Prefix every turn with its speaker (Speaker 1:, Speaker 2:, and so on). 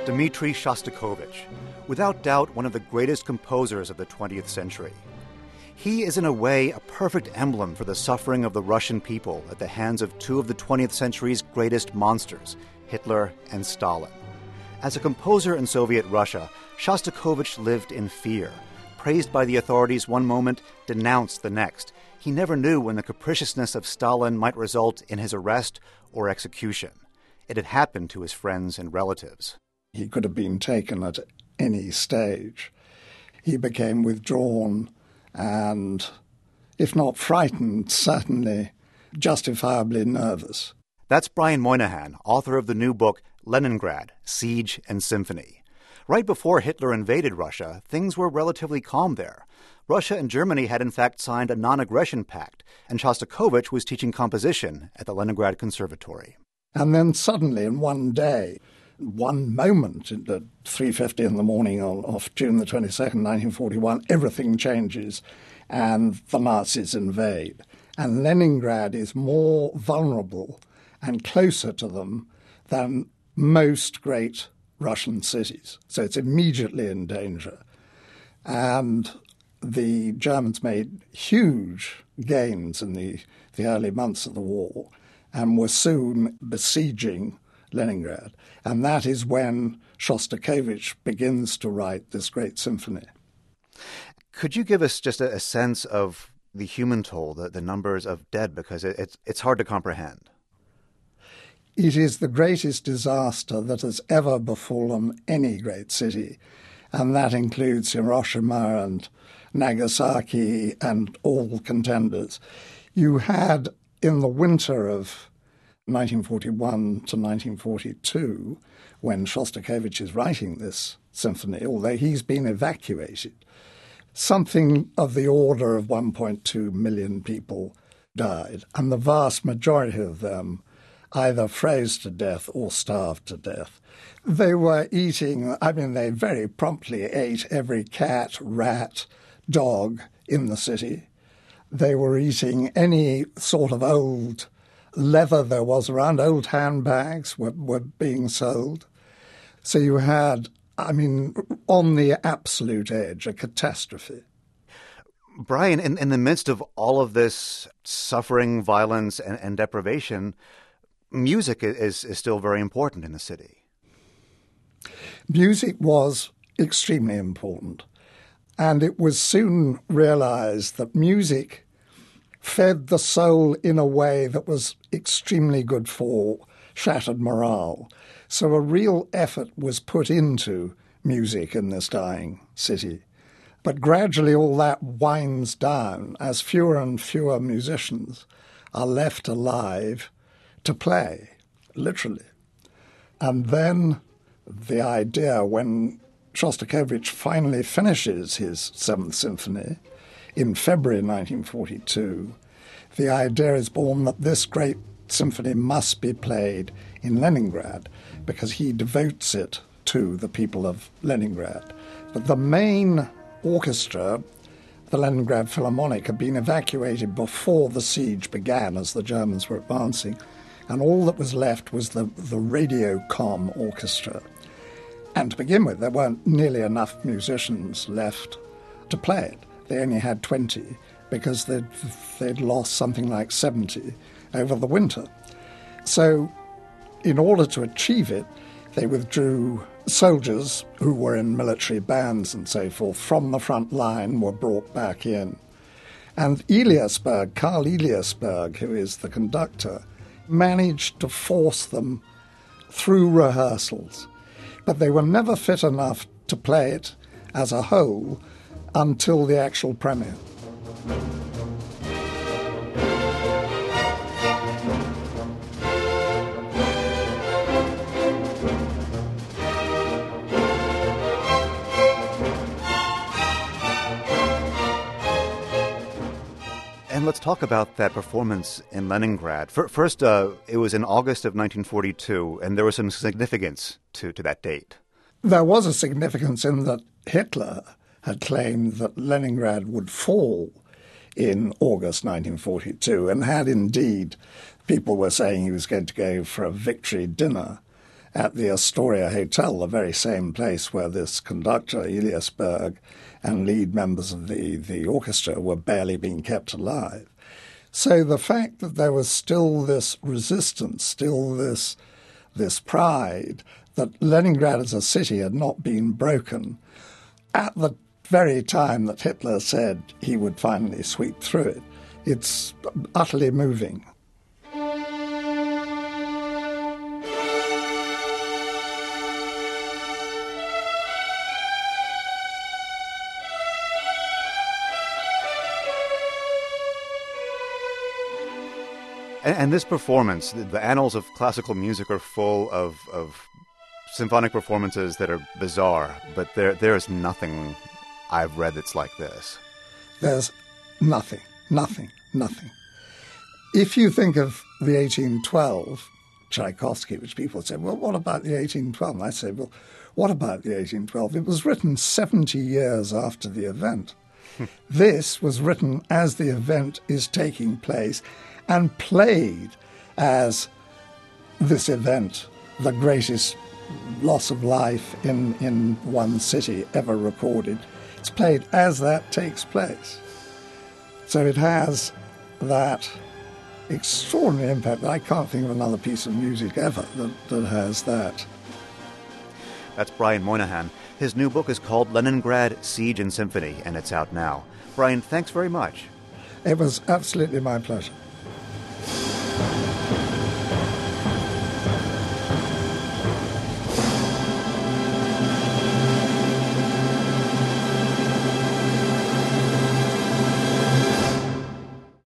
Speaker 1: Dmitri Shostakovich, without doubt one of the greatest composers of the 20th century. He is in a way a perfect emblem for the suffering of the Russian people at the hands of two of the 20th century's greatest monsters, Hitler and Stalin. As a composer in Soviet Russia, Shostakovich lived in fear. Praised by the authorities one moment, denounced the next. He never knew when the capriciousness of Stalin might result in his arrest or execution. It had happened to his friends and relatives.
Speaker 2: He could have been taken at any stage. He became withdrawn and, if not frightened, certainly justifiably nervous.
Speaker 1: That's Brian Moynihan, author of the new book Leningrad, Siege and Symphony. Right before Hitler invaded Russia, things were relatively calm there. Russia and Germany had in fact signed a non-aggression pact, and Shostakovich was teaching composition at the Leningrad Conservatory.
Speaker 2: And then suddenly, in one day, one moment, at 3:50 in the morning of June the 22nd, 1941, everything changes and the Nazis invade. And Leningrad is more vulnerable and closer to them than most great Russian cities. So it's immediately in danger. And the Germans made huge gains in the early months of the war and were soon besieging Leningrad. And that is when Shostakovich begins to write this great symphony.
Speaker 1: Could you give us just a sense of the human toll, the numbers of dead, because it's hard to comprehend?
Speaker 2: It is the greatest disaster that has ever befallen any great city, and that includes Hiroshima and Nagasaki and all contenders. You had, in the winter of 1941 to 1942, when Shostakovich is writing this symphony, although he's been evacuated, something of the order of 1.2 million people died, and the vast majority of them either froze to death or starved to death. They were eating, they very promptly ate every cat, rat, dog in the city. They were eating any sort of old leather there was around. Old handbags were being sold. So you had, on the absolute edge, a catastrophe.
Speaker 1: Brian, in the midst of all of this suffering, violence, and deprivation, music is still very important in the city.
Speaker 2: Music was extremely important. And it was soon realized that music fed the soul in a way that was extremely good for shattered morale. So a real effort was put into music in this dying city. But gradually all that winds down as fewer and fewer musicians are left alive to play, literally. And then the idea, when Shostakovich finally finishes his Seventh Symphony in February 1942, the idea is born that this great symphony must be played in Leningrad because he devotes it to the people of Leningrad. But the main orchestra, the Leningrad Philharmonic, had been evacuated before the siege began as the Germans were advancing, and all that was left was the Radiocom orchestra. And to begin with, there weren't nearly enough musicians left to play it. They only had 20 because they'd lost something like 70 over the winter. So in order to achieve it, they withdrew soldiers who were in military bands and so forth from the front line, were brought back in. And Karl Eliasberg, who is the conductor, managed to force them through rehearsals. But they were never fit enough to play it as a whole until the actual premiere.
Speaker 1: And let's talk about that performance in Leningrad. First, it was in August of 1942, and there was some significance to that date.
Speaker 2: There was a significance in that Hitler had claimed that Leningrad would fall in August 1942, and had indeed. People were saying he was going to go for a victory dinner at the Astoria Hotel, the very same place where this conductor, Elias Berg, and lead members of the orchestra were barely being kept alive. So the fact that there was still this resistance, still this pride, that Leningrad as a city had not been broken at the very time that Hitler said he would finally sweep through it, it's utterly moving.
Speaker 1: And this performance, the annals of classical music are full of symphonic performances that are bizarre, but there is nothing I've read that's like this.
Speaker 2: There's nothing. If you think of the 1812 Tchaikovsky, which people say, well, what about the 1812? And I say, well, what about the 1812? It was written 70 years after the event. This was written as the event is taking place and played as this event, the greatest loss of life in one city ever recorded. It's played as that takes place. So it has that extraordinary impact. I can't think of another piece of music ever that has that.
Speaker 1: That's Brian Moynihan. His new book is called Leningrad, Siege and Symphony, and it's out now. Brian, thanks very much.
Speaker 2: It was absolutely my pleasure.